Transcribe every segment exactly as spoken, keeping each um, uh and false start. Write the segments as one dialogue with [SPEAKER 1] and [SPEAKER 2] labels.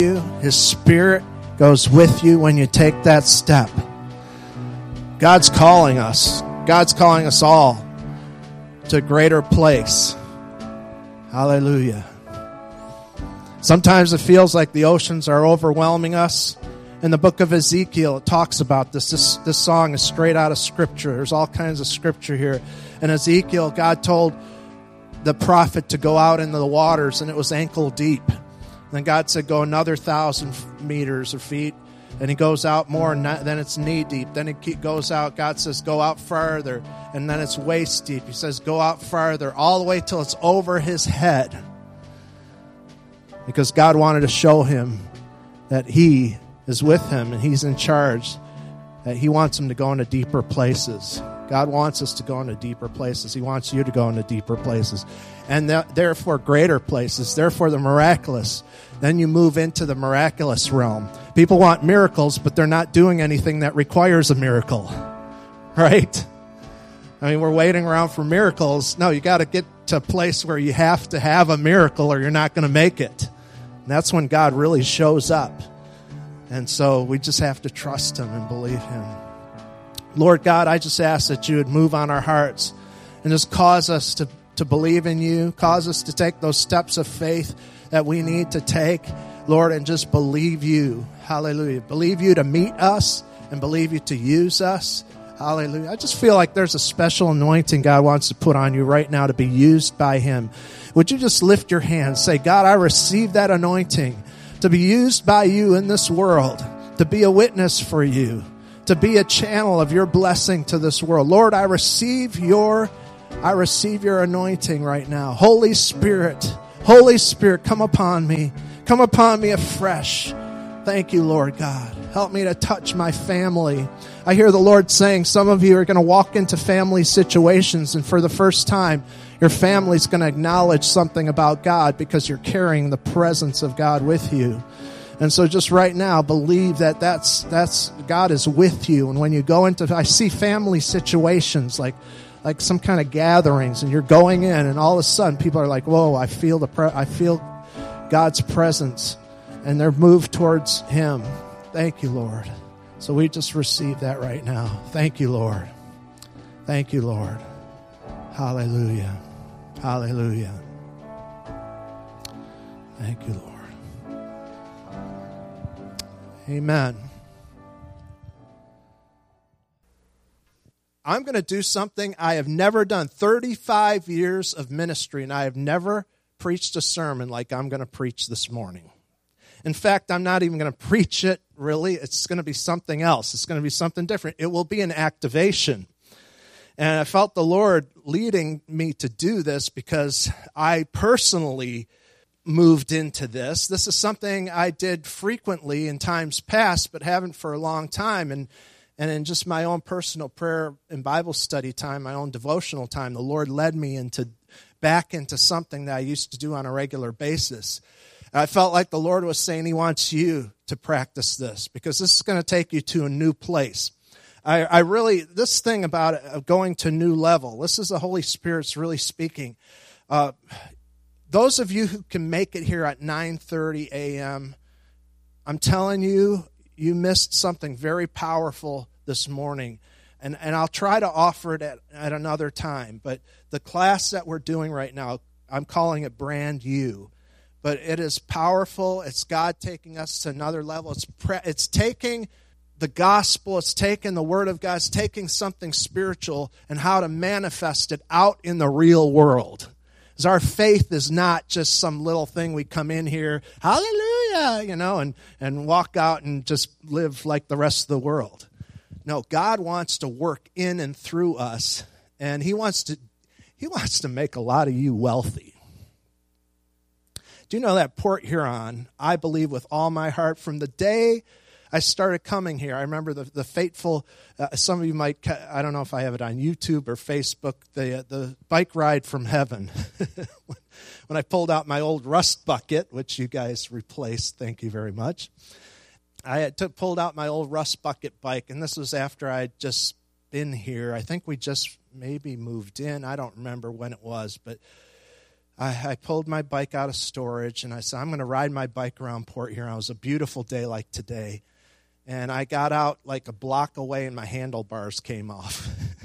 [SPEAKER 1] you. His Spirit goes with you when you take that step. God's calling us. God's calling us all to a greater place. Hallelujah. Sometimes it feels like the oceans are overwhelming us. In the book of Ezekiel, it talks about this. This, this song is straight out of Scripture. There's all kinds of Scripture here. In Ezekiel, God told the prophet to go out into the waters, and it was ankle deep. And then God said, go another thousand meters or feet. And he goes out more, and then it's knee deep. Then he goes out. God says, go out farther. And then it's waist deep. He says, go out farther, all the way till it's over his head. Because God wanted to show him that he is with him and he's in charge, that he wants him to go into deeper places. God wants us to go into deeper places. He wants you to go into deeper places. And th- therefore greater places, therefore the miraculous. Then you move into the miraculous realm. People want miracles, but they're not doing anything that requires a miracle. Right? I mean, we're waiting around for miracles. No, you got to get to a place where you have to have a miracle or you're not going to make it. And that's when God really shows up. And so we just have to trust him and believe him. Lord God, I just ask that you would move on our hearts and just cause us to, to believe in you, cause us to take those steps of faith that we need to take, Lord, and just believe you. Hallelujah. Believe you to meet us and believe you to use us. Hallelujah. I just feel like there's a special anointing God wants to put on you right now to be used by him. Would you just lift your hand, say, God, I receive that anointing to be used by you in this world, to be a witness for you, to be a channel of your blessing to this world. Lord, I receive your, I receive your anointing right now. Holy Spirit, Holy Spirit, come upon me. Come upon me afresh. Thank you, Lord God. Help me to touch my family. I hear the Lord saying some of you are going to walk into family situations, and for the first time, your family's going to acknowledge something about God because you're carrying the presence of God with you. And so just right now, believe that that's, that's God is with you. And when you go into, I see family situations like like some kind of gatherings, and you're going in, and all of a sudden people are like, whoa, I feel the pre- I feel God's presence, and they're moved towards him. Thank you, Lord. So we just receive that right now. Thank you, Lord. Thank you, Lord. Hallelujah. Hallelujah. Thank you, Lord. Amen. I'm going to do something I have never done. thirty-five years of ministry, and I have never preached a sermon like I'm going to preach this morning. In fact, I'm not even going to preach it, really. It's going to be something else. It's going to be something different. It will be an activation. And I felt the Lord leading me to do this because I personally moved into this. This is something I did frequently in times past, but haven't for a long time. And and in just my own personal prayer and Bible study time, my own devotional time, the Lord led me into back into something that I used to do on a regular basis. I felt like the Lord was saying he wants you to practice this because this is going to take you to a new place. I, I really, this thing about it, going to a new level, this is the Holy Spirit's really speaking. Uh, those of you who can make it here at nine thirty a.m., I'm telling you, you missed something very powerful this morning. And, and I'll try to offer it at, at another time. But the class that we're doing right now, I'm calling it Brand You. But it is powerful. It's God taking us to another level. It's pre- it's taking the gospel, it's taking the word of God, it's taking something spiritual and how to manifest it out in the real world. Because our faith is not just some little thing we come in here, hallelujah, you know, and, and walk out and just live like the rest of the world. No, God wants to work in and through us, and he wants to he wants to make a lot of you wealthy. Do you know that Port Huron, I believe with all my heart, from the day I started coming here, I remember the, the fateful, uh, some of you might, I don't know if I have it on YouTube or Facebook, the uh, the bike ride from heaven. When I pulled out my old rust bucket, which you guys replaced, thank you very much. I had to, pulled out my old rust bucket bike, and this was after I'd just been here. I think we just maybe moved in. I don't remember when it was, but I, I pulled my bike out of storage, and I said, I'm going to ride my bike around Port Huron. It was a beautiful day like today. And I got out like a block away, and my handlebars came off.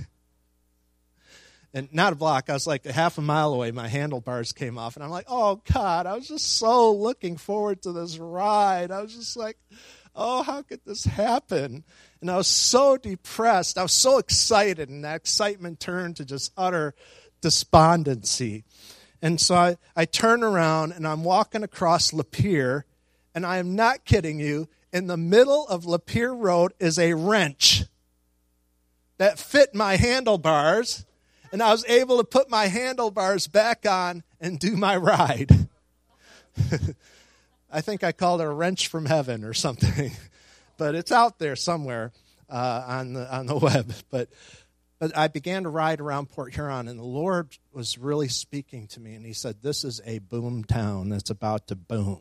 [SPEAKER 1] And not a block, I was like a half a mile away, my handlebars came off. And I'm like, oh, God, I was just so looking forward to this ride. I was just like, oh, how could this happen? And I was so depressed. I was so excited, and that excitement turned to just utter despondency. And so I, I turn around, and I'm walking across Lapeer, and I am not kidding you. In the middle of Lapeer Road is a wrench that fit my handlebars, and I was able to put my handlebars back on and do my ride. I think I called it a wrench from heaven or something, but it's out there somewhere uh, on the on the web. But but I began to ride around Port Huron, and the Lord was really speaking to me, and He said, "This is a boom town that's about to boom."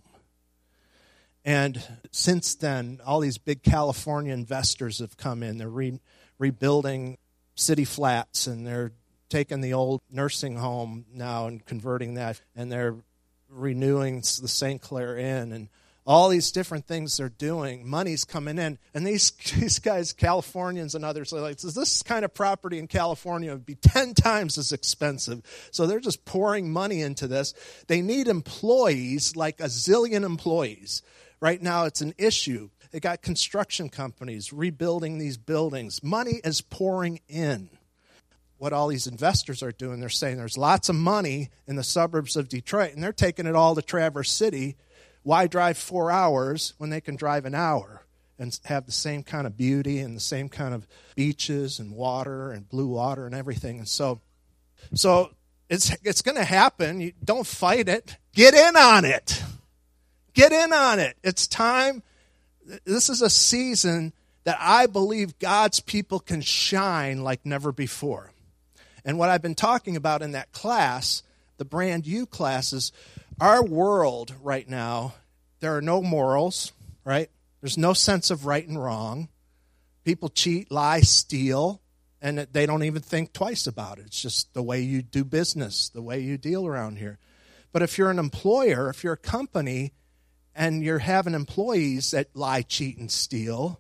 [SPEAKER 1] And since then, all these big California investors have come in. They're re- rebuilding city flats, and they're taking the old nursing home now and converting that, and they're renewing the Saint Clair Inn, and all these different things they're doing. Money's coming in, and these these guys, Californians and others, are like, this kind of property in California would be ten times as expensive. So they're just pouring money into this. They need employees, like a zillion employees. Right now, it's an issue. They got construction companies rebuilding these buildings. Money is pouring in. What all these investors are doing, they're saying there's lots of money in the suburbs of Detroit, and they're taking it all to Traverse City. Why drive four hours when they can drive an hour and have the same kind of beauty and the same kind of beaches and water and blue water and everything? And so, so it's it's going to happen. You don't fight it. Get in on it. Get in on it. It's time. This is a season that I believe God's people can shine like never before. And what I've been talking about in that class, the Brand U classes, our world right now, there are no morals, right? There's no sense of right and wrong. People cheat, lie, steal, and they don't even think twice about it. It's just the way you do business, the way you deal around here. But if you're an employer, if you're a company, and you're having employees that lie, cheat, and steal,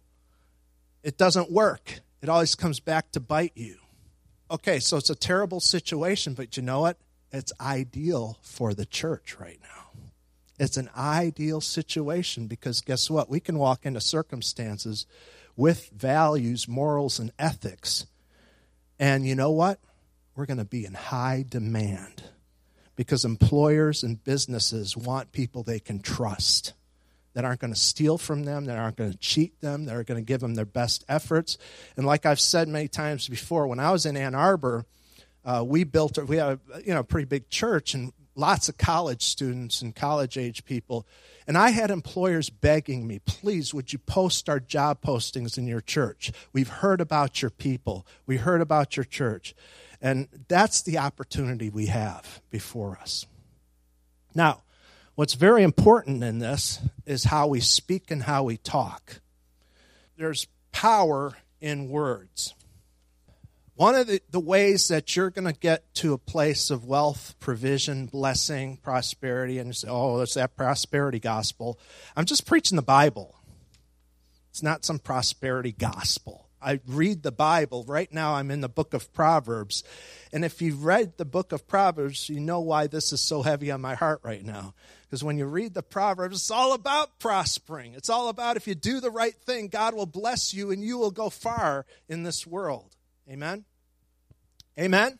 [SPEAKER 1] it doesn't work. It always comes back to bite you. Okay, so it's a terrible situation, but you know what? It's ideal for the church right now. It's an ideal situation because guess what? We can walk into circumstances with values, morals, and ethics. And you know what? We're going to be in high demand because employers and businesses want people they can trust, that aren't going to steal from them, that aren't going to cheat them, that are going to give them their best efforts. And like I've said many times before, when I was in Ann Arbor, uh, we built, we had a you know, pretty big church and lots of college students and college-age people. And I had employers begging me, please, would you post our job postings in your church? We've heard about your people. We heard about your church. And that's the opportunity we have before us. Now, what's very important in this is how we speak and how we talk. There's power in words. One of the, the ways that you're going to get to a place of wealth, provision, blessing, prosperity, and you say, oh, that's that prosperity gospel. I'm just preaching the Bible. It's not some prosperity gospel. I read the Bible. Right now I'm in the book of Proverbs. And if you've read the book of Proverbs, you know why this is so heavy on my heart right now. Because when you read the Proverbs, it's all about prospering. It's all about if you do the right thing, God will bless you and you will go far in this world. Amen? Amen?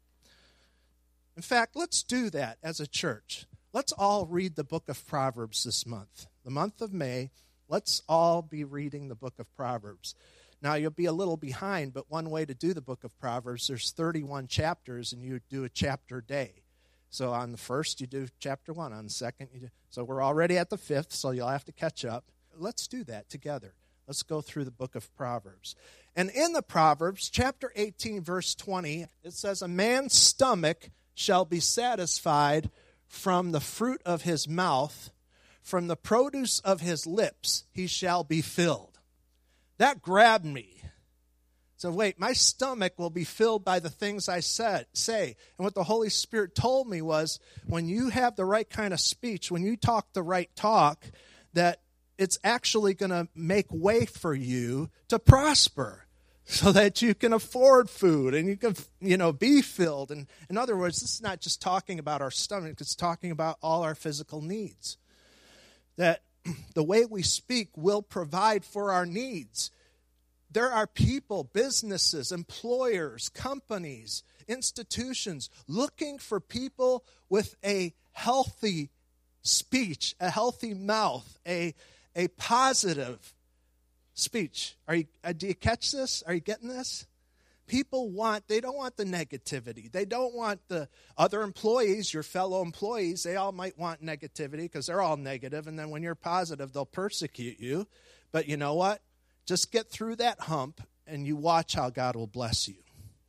[SPEAKER 1] In fact, let's do that as a church. Let's all read the book of Proverbs this month. The month of May, let's all be reading the book of Proverbs. Now, you'll be a little behind, but one way to do the book of Proverbs, there's thirty-one chapters, and you do a chapter a day. So on the first, you do chapter one. On the second, you do. So we're already at the fifth, so you'll have to catch up. Let's do that together. Let's go through the book of Proverbs. And in the Proverbs, chapter eighteen, verse twenty, it says, a man's stomach shall be satisfied from the fruit of his mouth, from the produce of his lips he shall be filled. That grabbed me. So wait, my stomach will be filled by the things I said, say. And what the Holy Spirit told me was, when you have the right kind of speech, when you talk the right talk, that it's actually going to make way for you to prosper so that you can afford food and you can, you know, be filled. And in other words, this is not just talking about our stomach, it's talking about all our physical needs. That the way we speak will provide for our needs. There are people, businesses, employers, companies, institutions looking for people with a healthy speech, a healthy mouth, a, a positive speech. Are you, uh, do you catch this? Are you getting this? People want, they don't want the negativity. They don't want the other employees, your fellow employees, they all might want negativity because they're all negative, and then when you're positive, they'll persecute you. But you know what? Just get through that hump, and you watch how God will bless you.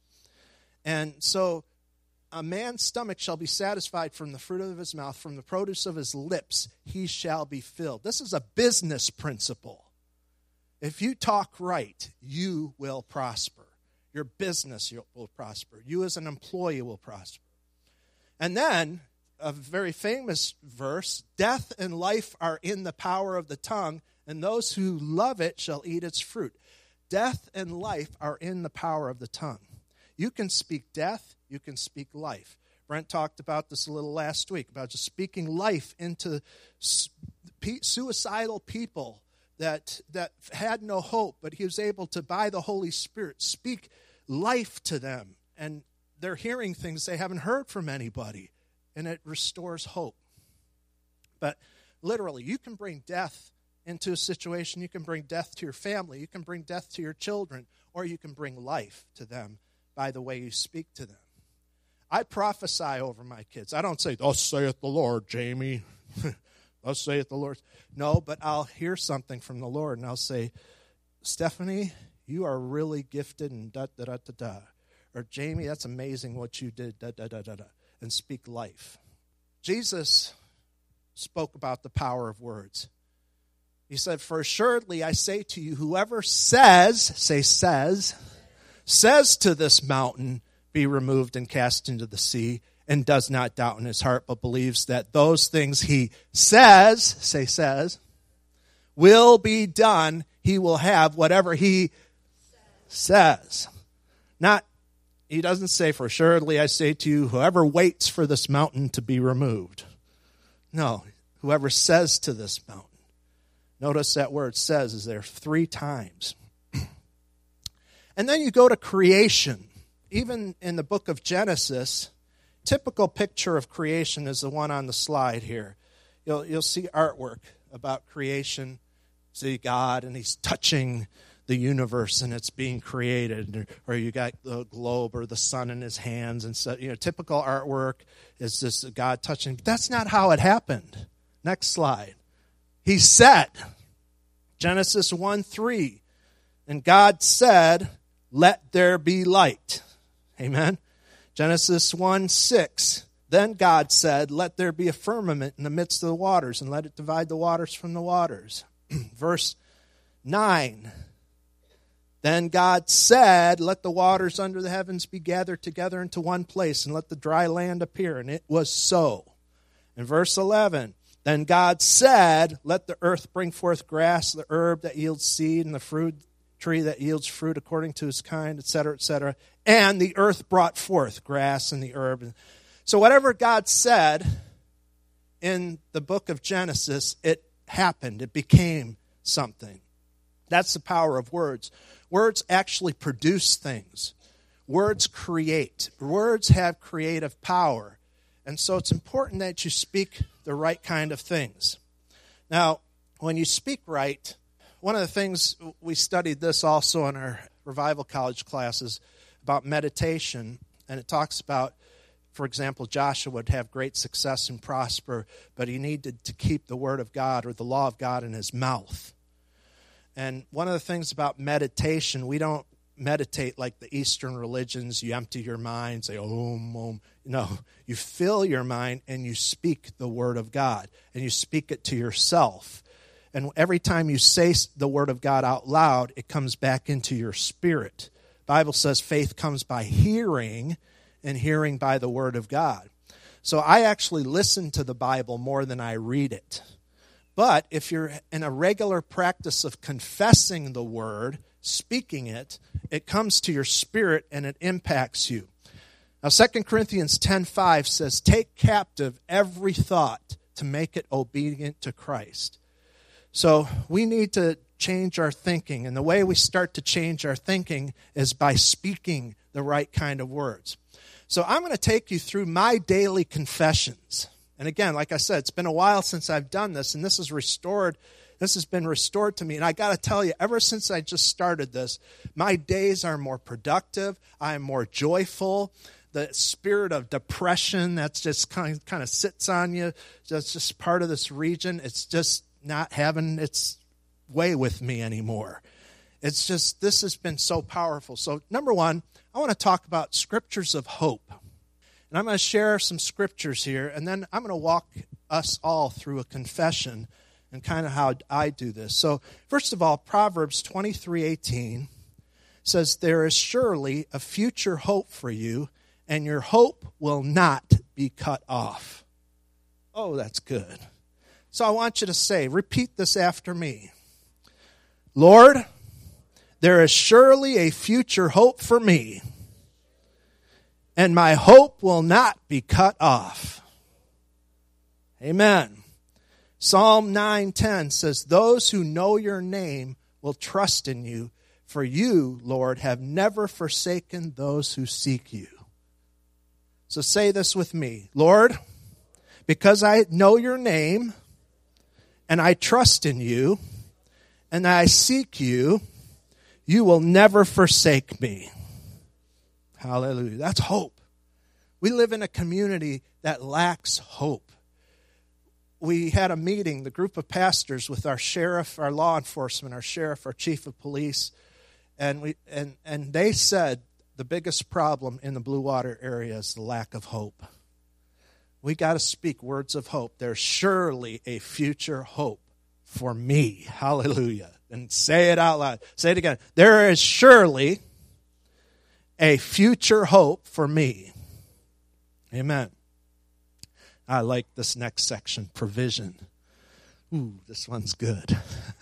[SPEAKER 1] And so a man's stomach shall be satisfied from the fruit of his mouth, from the produce of his lips he shall be filled. This is a business principle. If you talk right, you will prosper. Your business will prosper. You as an employee will prosper. And then, a very famous verse, death and life are in the power of the tongue, and those who love it shall eat its fruit. Death and life are in the power of the tongue. You can speak death, you can speak life. Brent talked about this a little last week, about just speaking life into suicidal people that, that had no hope, but he was able to, by the Holy Spirit, speak life to them. And they're hearing things they haven't heard from anybody, and it restores hope. But literally, you can bring death into a situation. You can bring death to your family. You can bring death to your children, or you can bring life to them by the way you speak to them. I prophesy over my kids. I don't say, "Thus saith the Lord, Jamie." Thus saith the Lord. No, but I'll hear something from the Lord, and I'll say, "Stephanie, you are really gifted," and da da da da da. Or, "Jamie, that's amazing what you did," da da da da da. And speak life. Jesus spoke about the power of words. He said, "For assuredly I say to you, whoever says," say says, "says to this mountain, be removed and cast into the sea, and does not doubt in his heart, but believes that those things he says," say says, "will be done, he will have whatever he says." Not, he doesn't say, "For assuredly I say to you, whoever waits for this mountain to be removed." No, whoever says to this mountain. Notice that word "says" is there three times. And then you go to creation. Even in the book of Genesis, typical picture of creation is the one on the slide here. You'll, you'll see artwork about creation. See God, and he's touching the universe, and it's being created. Or, or you got the globe or the sun in his hands. And so, you know, typical artwork is just God touching. But that's not how it happened. Next slide. He said, Genesis one three, and God said, "Let there be light." Amen. Genesis one six, then God said, "Let there be a firmament in the midst of the waters, and let it divide the waters from the waters." Verse nine, then God said, "Let the waters under the heavens be gathered together into one place, and let the dry land appear." And it was so. In verse eleven, then God said, "Let the earth bring forth grass, the herb that yields seed, and the fruit tree that yields fruit according to his kind, et cetera, et cetera. And the earth brought forth grass and the herb." So whatever God said in the book of Genesis, it happened. It became something. That's the power of words. Words actually produce things. Words create. Words have creative power. And so it's important that you speak the right kind of things. Now, when you speak right, one of the things, we studied this also in our Revival College classes about meditation, and it talks about, for example, Joshua would have great success and prosper, but he needed to keep the Word of God or the law of God in his mouth. And one of the things about meditation, we don't meditate like the Eastern religions. You empty your mind, say, om, om. No, you fill your mind and you speak the Word of God, and you speak it to yourself. And every time you say the Word of God out loud, it comes back into your spirit Bible says faith comes by hearing, and hearing by the Word of God. So I actually listen to the Bible more than I read it. But if you're in a regular practice of confessing the Word, speaking it, it comes to your spirit and it impacts you. Now, Second Corinthians ten five says, take captive every thought to make it obedient to Christ. So we need to change our thinking, and the way we start to change our thinking is by speaking the right kind of words. So I'm going to take you through my daily confessions. And again, like I said, it's been a while since I've done this, and this is restored. This has been restored to me. And I got to tell you, ever since I just started this, my days are more productive. I am more joyful. The spirit of depression that's just kind of, kind of sits on you, that's just part of this region, it's just not having its way with me anymore. It's just, this has been so powerful. So number one, I want to talk about scriptures of hope. And I'm going to share some scriptures here, and then I'm going to walk us all through a confession and kind of how I do this. So first of all, Proverbs twenty-three eighteen says, there is surely a future hope for you, and your hope will not be cut off. Oh, that's good. So I want you to say, repeat this after me. Lord, there is surely a future hope for me, and my hope will not be cut off. Amen. Psalm nine ten says, those who know your name will trust in you, for you, Lord, have never forsaken those who seek you. So say this with me. Lord, because I know your name, and I trust in you, and I seek you, you will never forsake me. Hallelujah. That's hope. We live in a community that lacks hope. We had a meeting, the group of pastors, with our sheriff, our law enforcement, our sheriff, our chief of police, and we and, and they said the biggest problem in the Blue Water area is the lack of hope. We got to speak words of hope. There's surely a future hope for me. Hallelujah. And say it out loud. Say it again. There is surely a future hope for me. Amen. I like this next section, provision. Ooh, this one's good.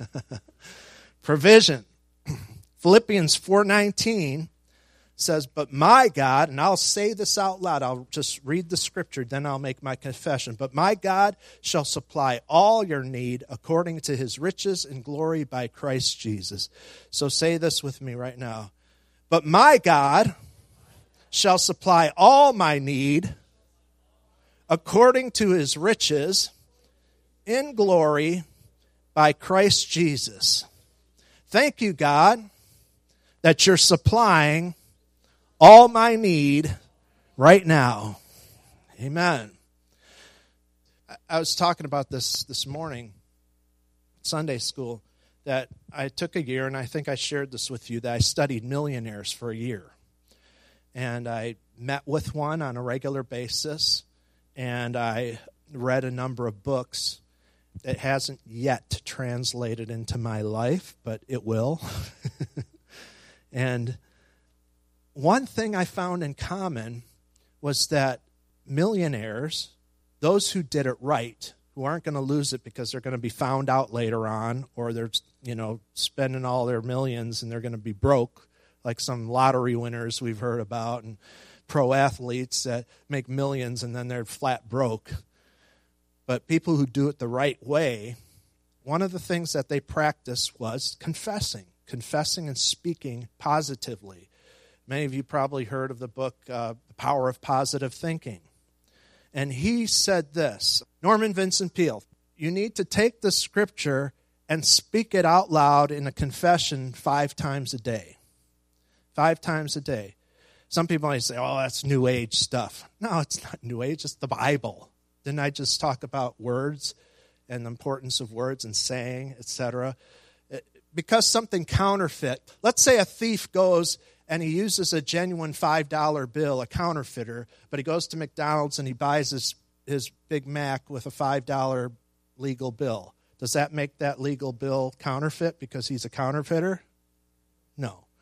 [SPEAKER 1] Provision. Philippians four nineteen says, but my God, and I'll say this out loud, I'll just read the scripture, then I'll make my confession. But my God shall supply all your need according to his riches and glory by Christ Jesus. So say this with me right now. But my God shall supply all my need according to his riches in glory by Christ Jesus. Thank you, God, that you're supplying all my need right now. Amen. I was talking about this this morning, Sunday school, that I took a year, and I think I shared this with you, that I studied millionaires for a year. And I met with one on a regular basis, and I read a number of books. It hasn't yet translated into my life, but it will. And one thing I found in common was that millionaires, those who did it right, who aren't going to lose it because they're going to be found out later on, or they're, you know, spending all their millions and they're going to be broke, like some lottery winners we've heard about, and pro athletes that make millions and then they're flat broke. But people who do it the right way, one of the things that they practiced was confessing, confessing and speaking positively. Many of you probably heard of the book, uh, The Power of Positive Thinking. And he said this, Norman Vincent Peale, you need to take the scripture and speak it out loud in a confession five times a day. Five times a day. Some people might say, oh, that's New Age stuff. No, it's not New Age, it's the Bible. Didn't I just talk about words and the importance of words and saying, et cetera? Because something counterfeit, let's say a thief goes and he uses a genuine five dollar bill, a counterfeiter, but he goes to McDonald's and he buys his, his Big Mac with a five dollar legal bill. Does that make that legal bill counterfeit because he's a counterfeiter? No.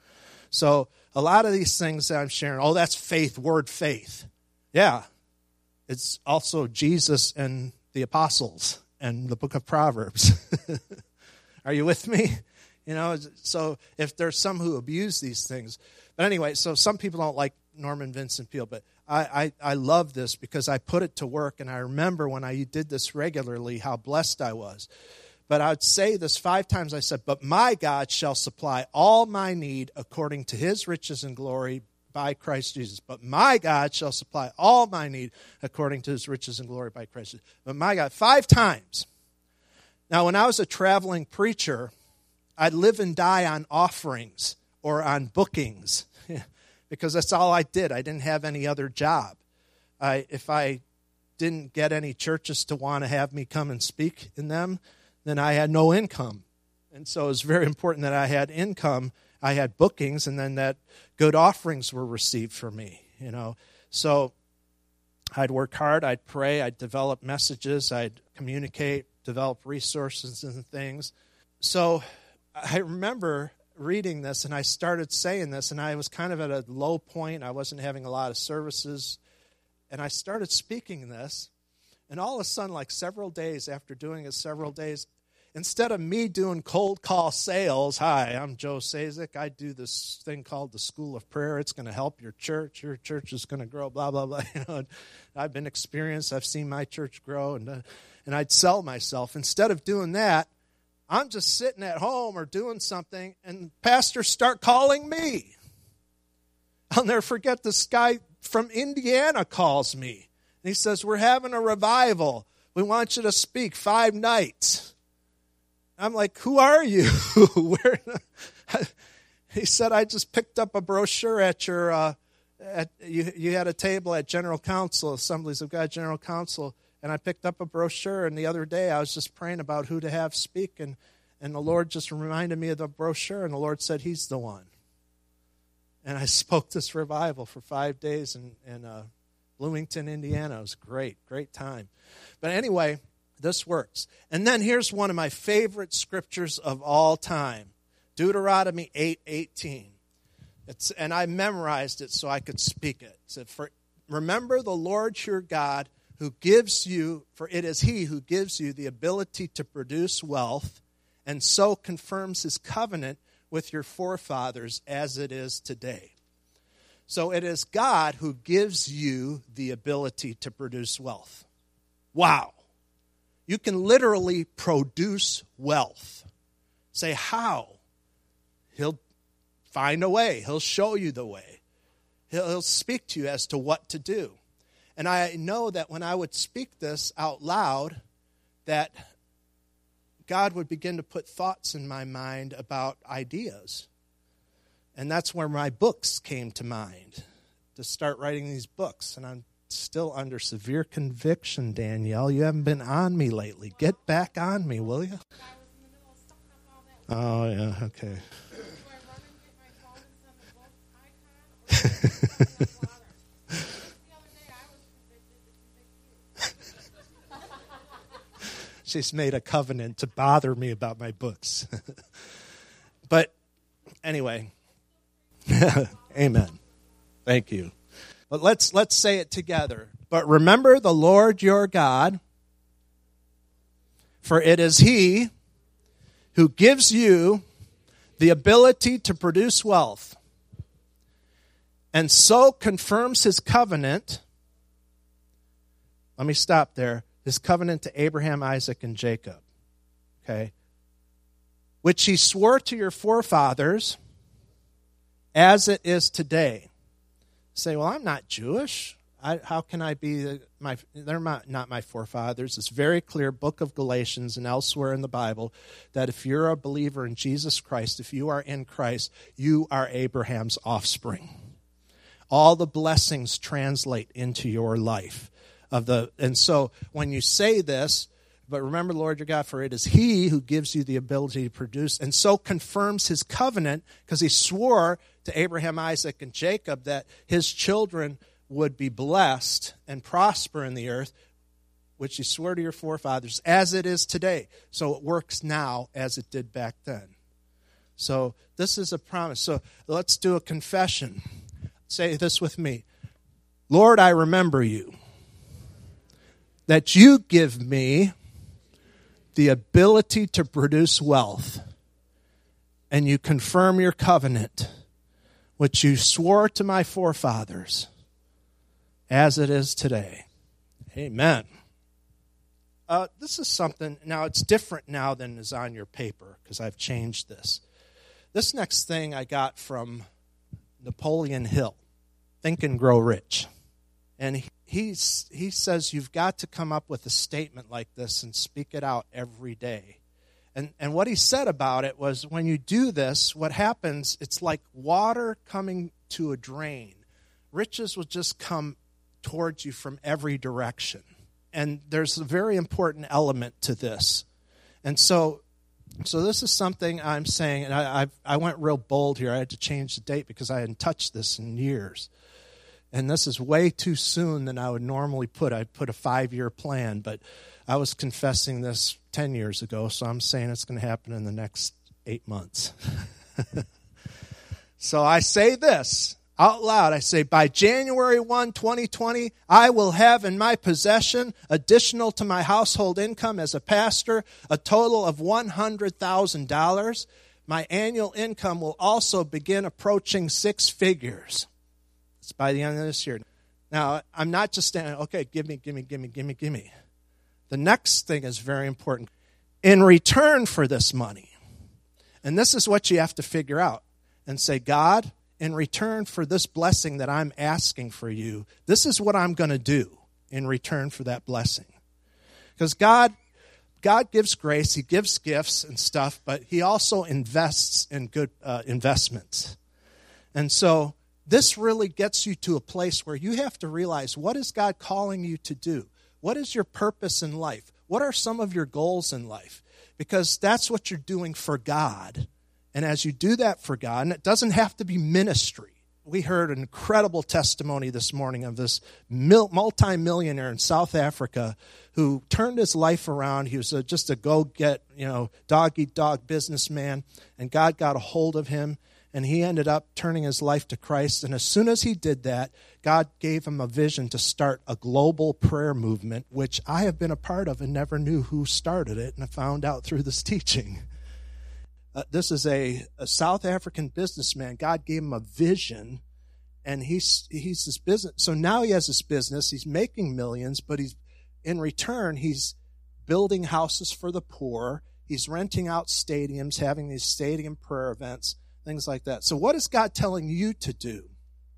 [SPEAKER 1] So a lot of these things that I'm sharing, oh, that's faith, word faith. Yeah. It's also Jesus and the apostles and the book of Proverbs. Are you with me? You know, so if there's some who abuse these things. But anyway, so some people don't like Norman Vincent Peale, but I, I, I love this because I put it to work, and I remember when I did this regularly how blessed I was. But I would say this five times. I said, but my God shall supply all my need according to his riches and glory by Christ Jesus. But my God shall supply all my need according to his riches and glory by Christ Jesus. But my God, five times. Now, when I was a traveling preacher, I'd live and die on offerings or on bookings because that's all I did. I didn't have any other job. I, if I didn't get any churches to want to have me come and speak in them, then I had no income. And so it was very important that I had income. I had bookings, and then that good offerings were received for me, you know. So I'd work hard, I'd pray, I'd develop messages, I'd communicate, develop resources and things. So I remember reading this, and I started saying this, and I was kind of at a low point. I wasn't having a lot of services, and I started speaking this, and all of a sudden, like several days after doing it several days, instead of me doing cold call sales, hi, I'm Joe Sazek. I do this thing called the School of Prayer. It's going to help your church. Your church is going to grow, blah, blah, blah. You know, I've been experienced. I've seen my church grow, and, uh, and I'd sell myself. Instead of doing that, I'm just sitting at home or doing something, and pastors start calling me. I'll never forget this guy from Indiana calls me. And he says, we're having a revival. We want you to speak five nights. I'm like, who are you? Where? He said, I just picked up a brochure at your, uh, at you, you had a table at General Council, Assemblies of God General Council, and I picked up a brochure, and the other day I was just praying about who to have speak, and, and the Lord just reminded me of the brochure, and the Lord said, he's the one. And I spoke this revival for five days in, in uh, Bloomington, Indiana. It was great, great time. But anyway, this works. And then here's one of my favorite scriptures of all time, Deuteronomy eight eighteen. It's, and I memorized it so I could speak it. It said, for, remember the Lord your God who gives you, for it is he who gives you the ability to produce wealth, and so confirms his covenant with your forefathers as it is today. So it is God who gives you the ability to produce wealth. Wow. You can literally produce wealth. Say, how? He'll find a way. He'll show you the way. He'll, he'll speak to you as to what to do. And I know that when I would speak this out loud, that God would begin to put thoughts in my mind about ideas. And that's where my books came to mind, to start writing these books. And I'm still under severe conviction, Danielle. You haven't been on me lately. Get back on me, will you? Oh, yeah, okay. She's made a covenant to bother me about my books. But anyway, amen. Thank you. But let's let's say it together. But remember the Lord your God, for it is he who gives you the ability to produce wealth, and so confirms his covenant. Let me stop there. His covenant to Abraham, Isaac, and Jacob. Okay? Which he swore to your forefathers as it is today. Say, well, I'm not Jewish. I, how can I be my? They're not, not my forefathers. It's very clear, book of Galatians and elsewhere in the Bible, that if you're a believer in Jesus Christ, if you are in Christ, you are Abraham's offspring. All the blessings translate into your life. Of the and so when you say this, but remember the Lord your God, for it is he who gives you the ability to produce, and so confirms his covenant, because he swore to Abraham, Isaac, and Jacob that his children would be blessed and prosper in the earth, which he swore to your forefathers, as it is today. So it works now as it did back then. So this is a promise. So let's do a confession. Say this with me. Lord, I remember you. That you give me the ability to produce wealth. And you confirm your covenant, which you swore to my forefathers, as it is today. Amen. Uh, this is something, now it's different now than is on your paper, because I've changed this. This next thing I got from Napoleon Hill, Think and Grow Rich. And he, he's, he says you've got to come up with a statement like this and speak it out every day. And, and what he said about it was when you do this, what happens, it's like water coming to a drain. Riches will just come towards you from every direction. And there's a very important element to this. And so so this is something I'm saying, and I I've, I went real bold here. I had to change the date because I hadn't touched this in years. And this is way too soon than I would normally put. I'd put a five-year plan, but I was confessing this ten years ago, so I'm saying it's going to happen in the next eight months. So I say this out loud. I say, by January first, twenty twenty, I will have in my possession, additional to my household income as a pastor, a total of one hundred thousand dollars. My annual income will also begin approaching six figures. It's by the end of this year. Now, I'm not just saying, okay, give me, give me, give me, give me, give me. The next thing is very important. In return for this money, and this is what you have to figure out, and say, God, in return for this blessing that I'm asking for you, this is what I'm going to do in return for that blessing. Because God, God gives grace, he gives gifts and stuff, but he also invests in good uh, investments. And so this really gets you to a place where you have to realize, what is God calling you to do? What is your purpose in life? What are some of your goals in life? Because that's what you're doing for God. And as you do that for God, and it doesn't have to be ministry. We heard an incredible testimony this morning of this multi-millionaire in South Africa who turned his life around. He was a, just a go-get, you know, dog-eat-dog businessman, and God got a hold of him, and he ended up turning his life to Christ. And as soon as he did that, God gave him a vision to start a global prayer movement, which I have been a part of and never knew who started it, and I found out through this teaching. Uh, this is a, a South African businessman. God gave him a vision, and he's he's this business. So now he has this business. He's making millions, but he's in return, he's building houses for the poor. He's renting out stadiums, having these stadium prayer events, things like that. So what is God telling you to do?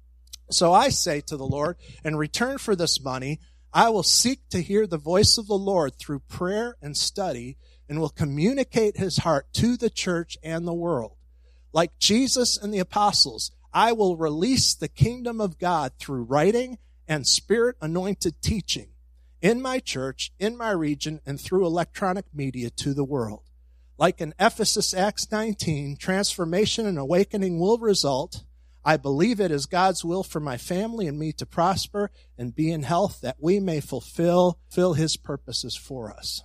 [SPEAKER 1] So I say to the Lord, in return for this money, I will seek to hear the voice of the Lord through prayer and study, and will communicate his heart to the church and the world. Like Jesus and the apostles, I will release the kingdom of God through writing and spirit-anointed teaching in my church, in my region, and through electronic media to the world. Like in Ephesus Acts nineteen, transformation and awakening will result. I believe it is God's will for my family and me to prosper and be in health, that we may fulfill, fulfill his purposes for us.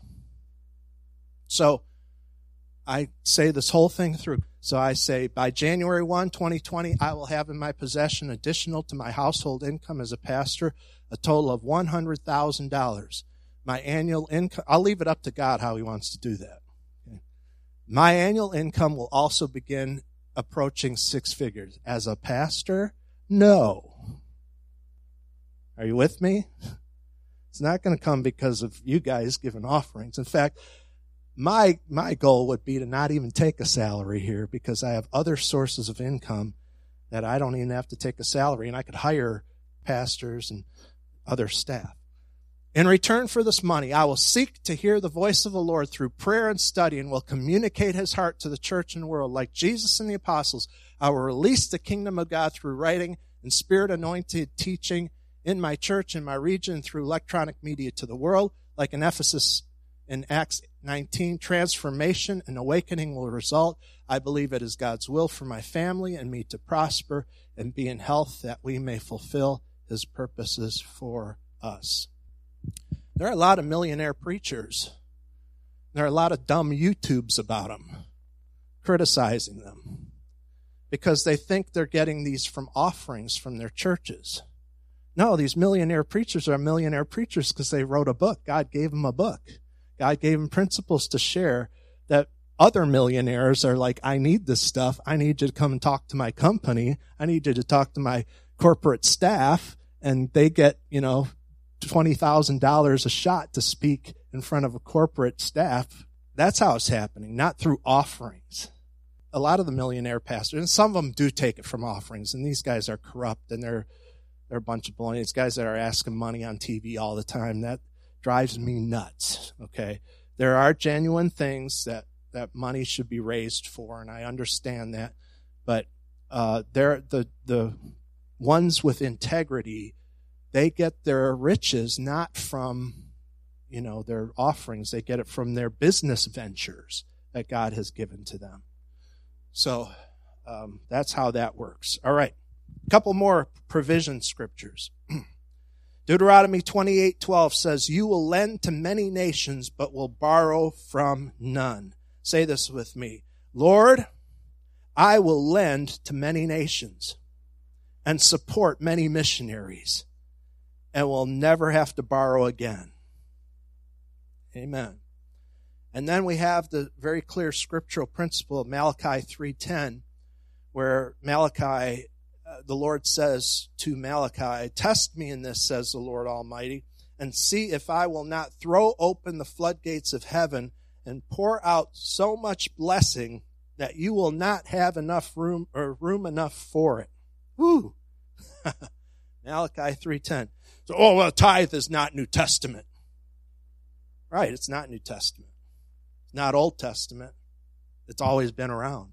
[SPEAKER 1] So I say this whole thing through. So I say, by January first, twenty twenty, I will have in my possession, additional to my household income as a pastor, a total of one hundred thousand dollars. My annual income, I'll leave it up to God how he wants to do that. Okay. My annual income will also begin approaching six figures. As a pastor, no. Are you with me? It's not going to come because of you guys giving offerings. In fact, My my goal would be to not even take a salary here, because I have other sources of income that I don't even have to take a salary, and I could hire pastors and other staff. In return for this money, I will seek to hear the voice of the Lord through prayer and study, and will communicate his heart to the church and world. Like Jesus and the apostles, I will release the kingdom of God through writing and spirit-anointed teaching in my church, in my region, through electronic media to the world. Like in Ephesus in Acts nineteen, transformation and awakening will result. I believe it is God's will for my family and me to prosper and be in health, that we may fulfill his purposes for us. There are a lot of millionaire preachers. There are a lot of dumb YouTubes about them, criticizing them. because they think they're getting these from offerings from their churches. No, these millionaire preachers are millionaire preachers because they wrote a book. God gave them a book. God gave them principles to share that other millionaires are like, I need this stuff. I need you to come and talk to my company. I need you to talk to my corporate staff. And they get, you know, twenty thousand dollars a shot to speak in front of a corporate staff. That's how it's happening, not through offerings. A lot of the millionaire pastors, and some of them do take it from offerings, and these guys are corrupt, and they're they're a bunch of baloney. These guys that are asking money on T V all the time, that drives me nuts, okay? There are genuine things that, that money should be raised for, and I understand that, but uh, they're the the ones with integrity, they get their riches not from, you know, their offerings. They get it from their business ventures that God has given to them. So um, that's how that works. All right, a couple more provision scriptures. Deuteronomy twenty-eight twelve says, you will lend to many nations, but will borrow from none. Say this with me. Lord, I will lend to many nations and support many missionaries, and will never have to borrow again. Amen. And then we have the very clear scriptural principle of Malachi three ten, where Malachi, uh, the Lord says to Malachi, test me in this, says the Lord Almighty, and see if I will not throw open the floodgates of heaven and pour out so much blessing that you will not have enough room or room enough for it. Woo! Malachi three ten. So, oh, well, tithe is not New Testament. Right, it's not New Testament. It's not Old Testament. It's always been around.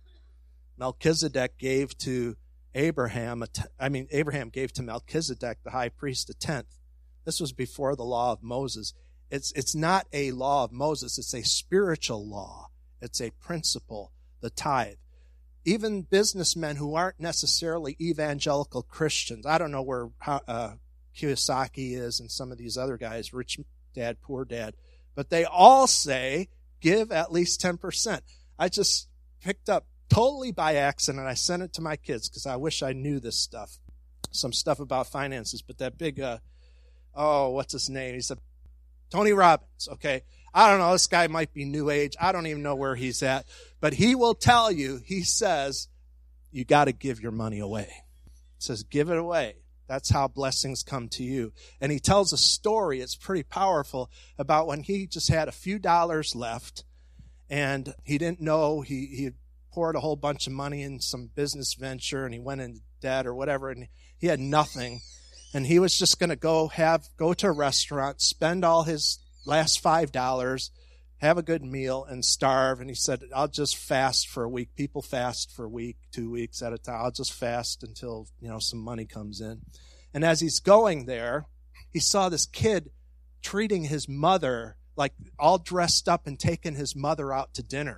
[SPEAKER 1] Melchizedek gave to Abraham, a t- I mean, Abraham gave to Melchizedek, the high priest, a tenth. This was before the law of Moses. It's, it's not a law of Moses. It's a spiritual law. It's a principle, the tithe. Even businessmen who aren't necessarily evangelical Christians, I don't know where uh, Kiyosaki is and some of these other guys, rich dad, poor dad, but they all say, give at least ten percent. I just picked up totally by accident. I sent it to my kids because I wish I knew this stuff, some stuff about finances, but that big, uh, oh, what's his name? He's a Tony Robbins, okay? I don't know, this guy might be new age. I don't even know where he's at, but he will tell you, he says, you got to give your money away. He says, give it away. That's how blessings come to you. And he tells a story, it's pretty powerful, about when he just had a few dollars left and he didn't know, he, he had poured a whole bunch of money in some business venture and he went into debt or whatever and he had nothing. And he was just going to go have, go to a restaurant, spend all his last five dollars, have a good meal and starve. And he said, I'll just fast for a week. People fast for a week, two weeks at a time. I'll just fast until, you know, some money comes in. And as he's going there, he saw this kid treating his mother, like all dressed up and taking his mother out to dinner.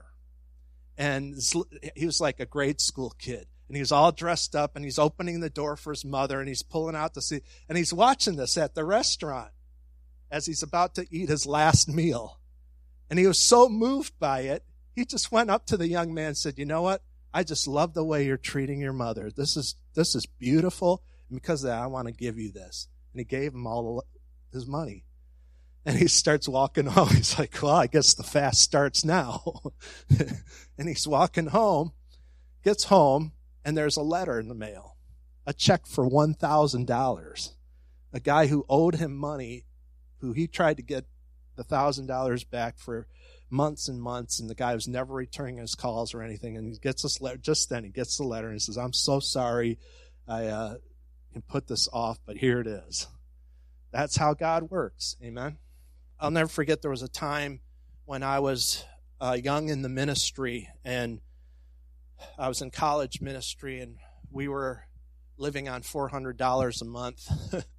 [SPEAKER 1] And he was like a grade school kid. And he's all dressed up and he's opening the door for his mother and he's pulling out the seat. And he's watching this at the restaurant as he's about to eat his last meal. And he was so moved by it, he just went up to the young man and said, you know what? I just love the way you're treating your mother. This is this is beautiful. And because of that, I want to give you this. And he gave him all his money. And he starts walking home. He's like, well, I guess the fast starts now. And he's walking home, gets home, and there's a letter in the mail, a check for one thousand dollars. A guy who owed him money, who he tried to get the one thousand dollars back for months and months, and the guy was never returning his calls or anything. And he gets this letter, just then he gets the letter and he says, I'm so sorry I uh, can put this off, but here it is. That's how God works. Amen. I'll never forget there was a time when I was uh, young in the ministry, and I was in college ministry, and we were living on four hundred dollars a month.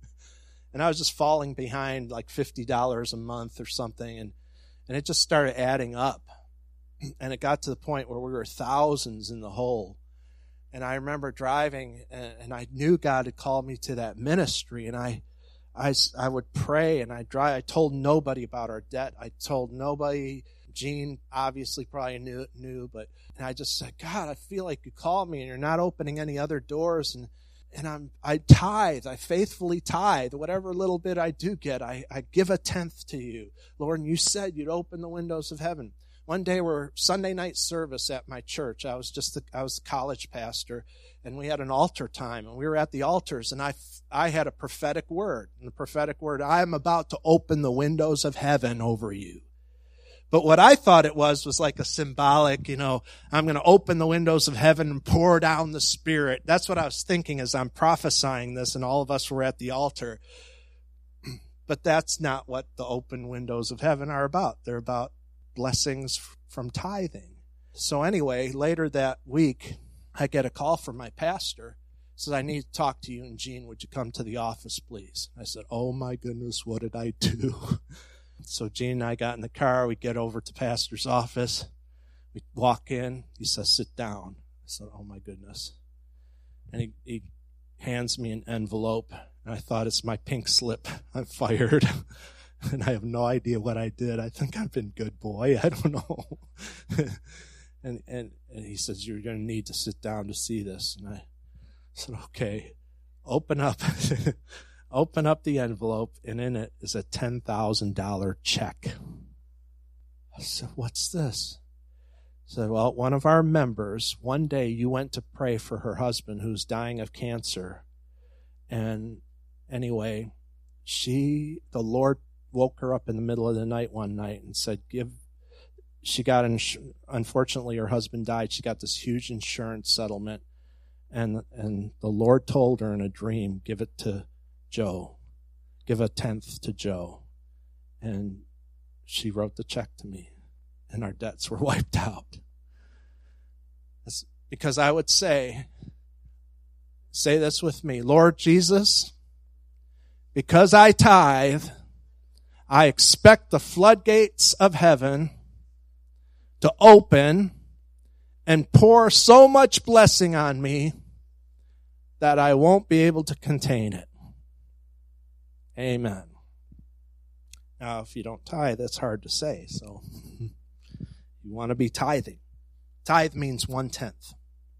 [SPEAKER 1] And I was just falling behind like fifty dollars a month or something, and, and it just started adding up. And it got to the point where we were thousands in the hole. And I remember driving, and, and I knew God had called me to that ministry, and I I, I would pray, and I drive. I told nobody about our debt. I told nobody, Gene obviously probably knew, knew, but and I just said, God, I feel like you called me and you're not opening any other doors. And and I'm I tithe, I faithfully tithe. Whatever little bit I do get, I, I give a tenth to you, Lord. And you said you'd open the windows of heaven. One day we're Sunday night service at my church. I was just a, I was a college pastor, and we had an altar time, and we were at the altars, and I I had a prophetic word. And the prophetic word, I am about to open the windows of heaven over you. But what I thought it was was like a symbolic, you know, I'm going to open the windows of heaven and pour down the Spirit. That's what I was thinking as I'm prophesying this, and all of us were at the altar. But that's not what the open windows of heaven are about. They're about blessings from tithing. So anyway, later that week, I get a call from my pastor. He says, I need to talk to you, and Gene, would you come to the office, please? I said, oh my goodness, what did I do? So Gene and I got in the car. We get over to pastor's office. We walk in. He says, sit down. I said, oh my goodness. And he, he hands me an envelope. And I thought, it's my pink slip. I'm fired. And I have no idea what I did. I think I've been good boy. I don't know. and, and, and he says, you're going to need to sit down to see this. And I said, okay, open up. Open up the envelope, and in it is a ten thousand dollars check. I said, what's this? He said, well, one of our members, one day you went to pray for her husband who's dying of cancer. And anyway, she, the Lord woke her up in the middle of the night one night and said, give, she got, ins- unfortunately her husband died. She got this huge insurance settlement. And, and the Lord told her in a dream, give it to Joe, give a tenth to Joe. And she wrote the check to me, and our debts were wiped out. That's because I would say, say this with me, Lord Jesus, because I tithe, I expect the floodgates of heaven to open and pour so much blessing on me that I won't be able to contain it. Amen. Now, if you don't tithe, that's hard to say. So you want to be tithing. Tithe means one-tenth.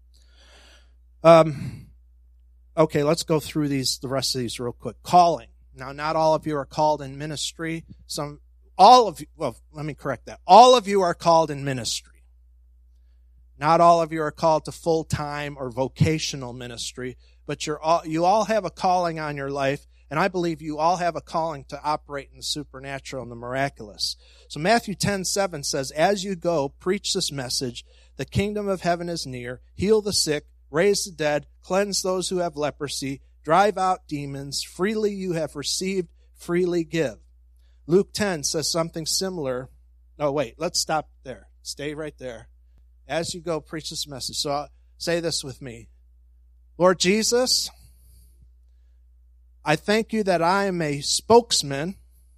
[SPEAKER 1] Um, okay, let's go through these, the rest of these real quick. Calling. Now, not all of you are called in ministry. Some, all of you, well, let me correct that. All of you are called in ministry. Not all of you are called to full-time or vocational ministry, but you're all, you all have a calling on your life. And I believe you all have a calling to operate in the supernatural and the miraculous. So Matthew ten seven says, as you go, preach this message. The kingdom of heaven is near. Heal the sick, raise the dead, cleanse those who have leprosy, drive out demons. Freely you have received, freely give. Luke ten says something similar. Oh, wait, let's stop there. Stay right there. As you go, preach this message. So I'll say this with me. Lord Jesus, I thank you that I am a spokesman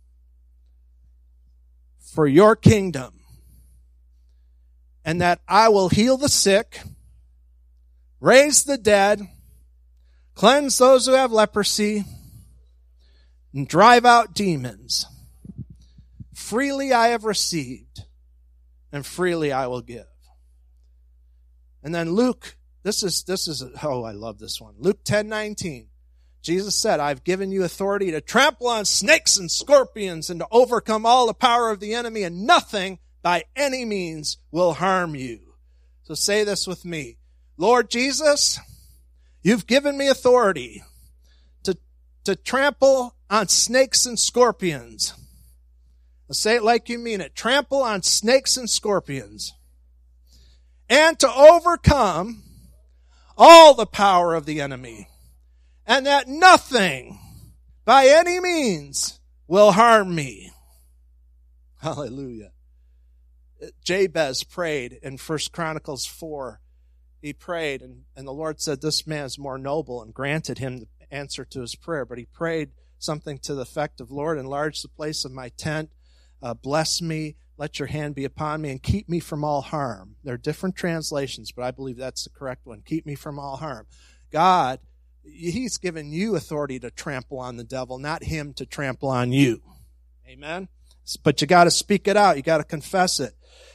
[SPEAKER 1] for your kingdom, and that I will heal the sick, raise the dead, cleanse those who have leprosy, and drive out demons. Freely I have received, and freely I will give. And then Luke, this is, this is, oh, I love this one. Luke ten nineteen. Jesus said, I've given you authority to trample on snakes and scorpions and to overcome all the power of the enemy, and nothing by any means will harm you. So say this with me. Lord Jesus, you've given me authority to, to trample on snakes and scorpions. Say it like you mean it. Trample on snakes and scorpions. And to overcome all the power of the enemy. And that nothing by any means will harm me. Hallelujah. Jabez prayed in First Chronicles four. He prayed, and, and the Lord said, this man is more noble, and granted him the answer to his prayer. But he prayed something to the effect of, Lord, enlarge the place of my tent, uh, bless me, let your hand be upon me, and keep me from all harm. There are different translations, but I believe that's the correct one. Keep me from all harm. God, He's given you authority to trample on the devil, not him to trample on you. Amen? But you got to speak it out. You got to confess it.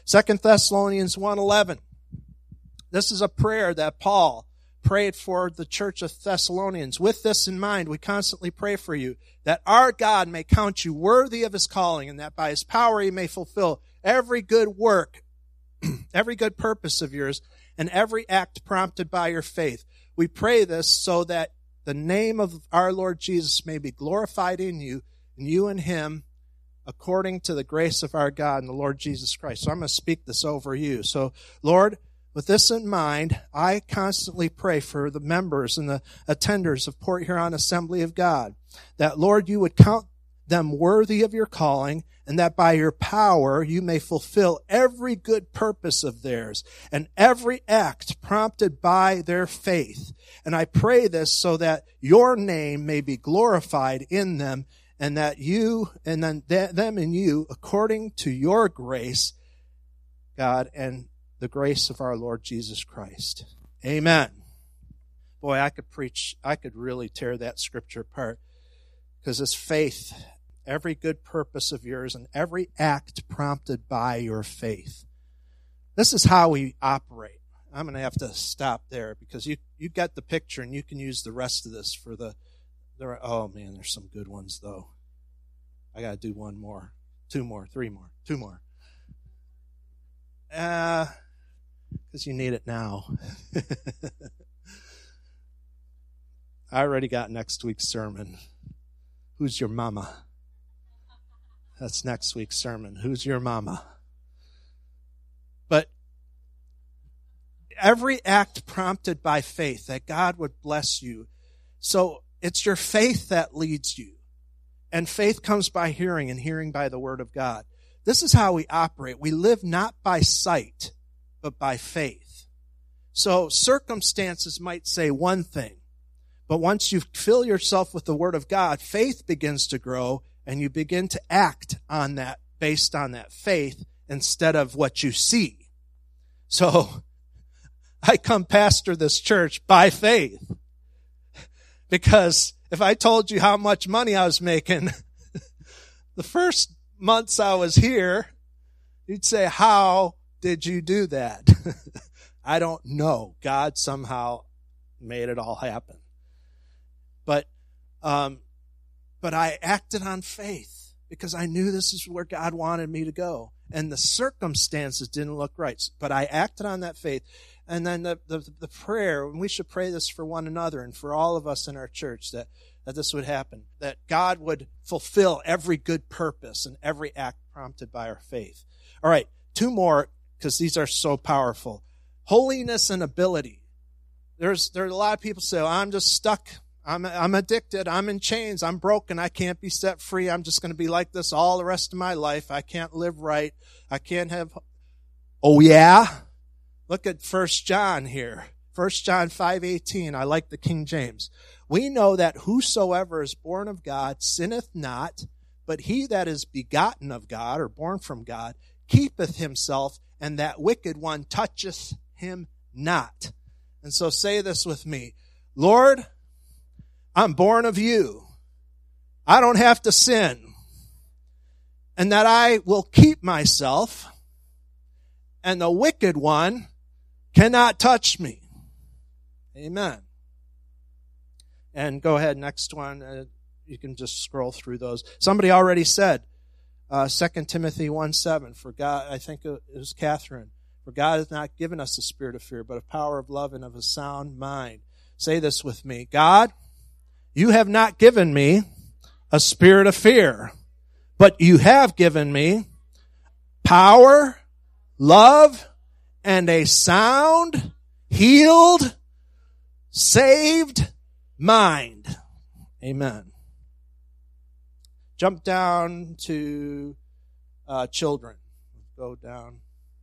[SPEAKER 1] Second Thessalonians one eleven. This is a prayer that Paul prayed for the church of Thessalonians. With this in mind, we constantly pray for you, that our God may count you worthy of his calling, and that by his power he may fulfill every good work, every good purpose of yours, and every act prompted by your faith. We pray this so that the name of our Lord Jesus may be glorified in you, and you and him, according to the grace of our God and the Lord Jesus Christ. So I'm going to speak this over you. So, Lord, with this in mind, I constantly pray for the members and the attenders of Port Huron Assembly of God, that, Lord, you would count them worthy of your calling, and that by your power you may fulfill every good purpose of theirs and every act prompted by their faith. And I pray this so that your name may be glorified in them, and that you, and then them and you, according to your grace, God, and the grace of our Lord Jesus Christ. Amen. Boy, I could preach, I could really tear that scripture apart, because it's faith, every good purpose of yours, and every act prompted by your faith. This is how we operate. I'm going to have to stop there, because you, you get the picture, and you can use the rest of this for the, the oh man, there's some good ones though. I got to do one more, two more, three more, two more. Uh, because you need it now. I already got next week's sermon. Who's your mama? That's next week's sermon. Who's your mama? But every act prompted by faith, that God would bless you. So it's your faith that leads you. And faith comes by hearing, and hearing by the word of God. This is how we operate. We live not by sight, but by faith. So circumstances might say one thing, but once you fill yourself with the word of God, faith begins to grow, and you begin to act on that, based on that faith, instead of what you see. So I come pastor this church by faith, because if I told you how much money I was making the first months I was here, you'd say, how did you do that? I don't know. God somehow made it all happen. But, um, but I acted on faith, because I knew this is where God wanted me to go. And the circumstances didn't look right, but I acted on that faith. And then the, the, the prayer, and we should pray this for one another and for all of us in our church, that, that this would happen, that God would fulfill every good purpose and every act prompted by our faith. All right, two more, because these are so powerful. Holiness and ability. There's, there are a lot of people say, well, I'm just stuck. I'm, I'm addicted. I'm in chains. I'm broken. I can't be set free. I'm just going to be like this all the rest of my life. I can't live right. I can't have, oh yeah? Look at First John here. First John five eighteen. I like the King James. We know that whosoever is born of God sinneth not, but he that is begotten of God, or born from God, keepeth himself, and that wicked one toucheth him not. And so say this with me. Lord, I'm born of you. I don't have to sin. And that I will keep myself, and the wicked one cannot touch me. Amen. And go ahead, next one. Uh, you can just scroll through those. Somebody already said, uh, Second Timothy one seven, for God, I think it was Catherine, for God has not given us a spirit of fear, but a power of love and of a sound mind. Say this with me. God, you have not given me a spirit of fear, but you have given me power, love, and a sound, healed, saved mind. Amen. Jump down to uh, children. Go down.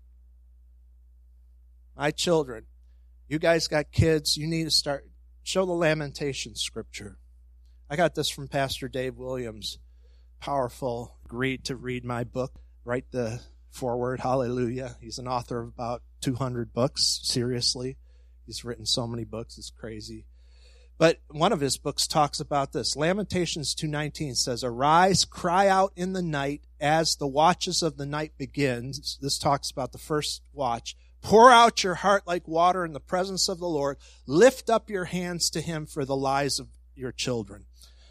[SPEAKER 1] My children, you guys got kids, you need to start, show the Lamentations scripture. I got this from Pastor Dave Williams. Powerful. Agreed to read my book. Write the forward. Hallelujah. He's an author of about two hundred books. Seriously. He's written so many books. It's crazy. But one of his books talks about this. Lamentations two nineteen says, arise, cry out in the night, as the watches of the night begins, this talks about the first watch, pour out your heart like water in the presence of the Lord. Lift up your hands to him for the lives of your children.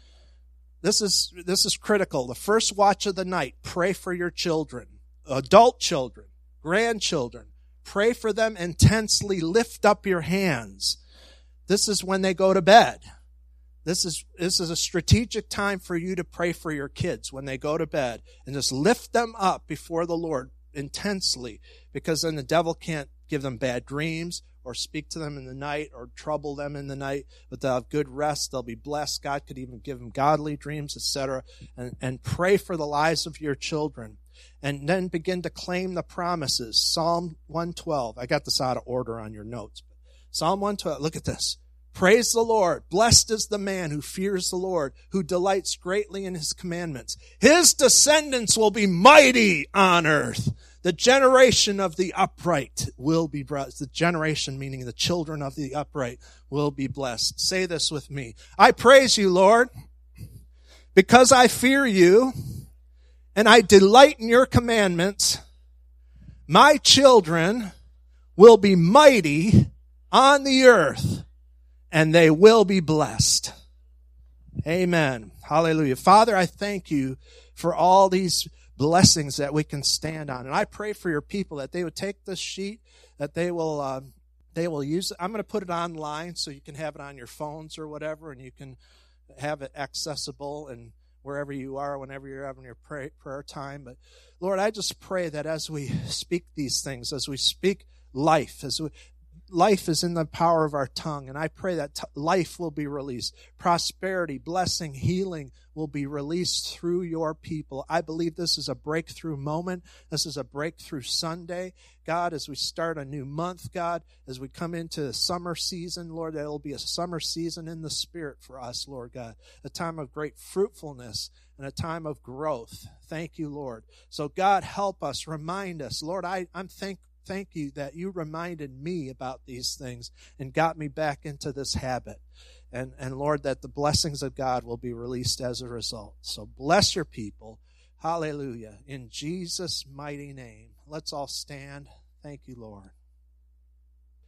[SPEAKER 1] This is, this is critical. The first watch of the night, pray for your children, adult children, grandchildren. Pray for them intensely. Lift up your hands. This is when they go to bed. This is, this is a strategic time for you to pray for your kids when they go to bed, and just lift them up before the Lord intensely, because then the devil can't give them bad dreams or speak to them in the night or trouble them in the night, but they'll have good rest. They'll be blessed. God could even give them godly dreams, et cetera. And, and pray for the lives of your children. And then begin to claim the promises. Psalm one twelve. I got this out of order on your notes. Psalm one twelve. Look at this. Praise the Lord. Blessed is the man who fears the Lord, who delights greatly in his commandments. His descendants will be mighty on earth. The generation of the upright will be blessed. The generation, meaning the children of the upright, will be blessed. Say this with me. I praise you, Lord, because I fear you, and I delight in your commandments. My children will be mighty on the earth, and they will be blessed. Amen. Hallelujah. Father, I thank you for all these blessings that we can stand on. And I pray for your people that they would take this sheet, that they will uh, they will use it. I'm going to put it online so you can have it on your phones or whatever, and you can have it accessible and wherever you are, whenever you're having your pray, prayer time. But Lord, I just pray that as we speak these things, as we speak life, as we, life is in the power of our tongue, and I pray that t- life will be released. Prosperity, blessing, healing will be released through your people. I believe this is a breakthrough moment. This is a breakthrough Sunday. God, as we start a new month, God, as we come into the summer season, Lord, that it'll be a summer season in the Spirit for us, Lord God, a time of great fruitfulness and a time of growth. Thank you, Lord. So God, help us, remind us. Lord, I, I'm thankful. Thank you that you reminded me about these things and got me back into this habit. And, and Lord, that the blessings of God will be released as a result. So bless your people. Hallelujah. In Jesus' mighty name. Let's all stand. Thank you, Lord.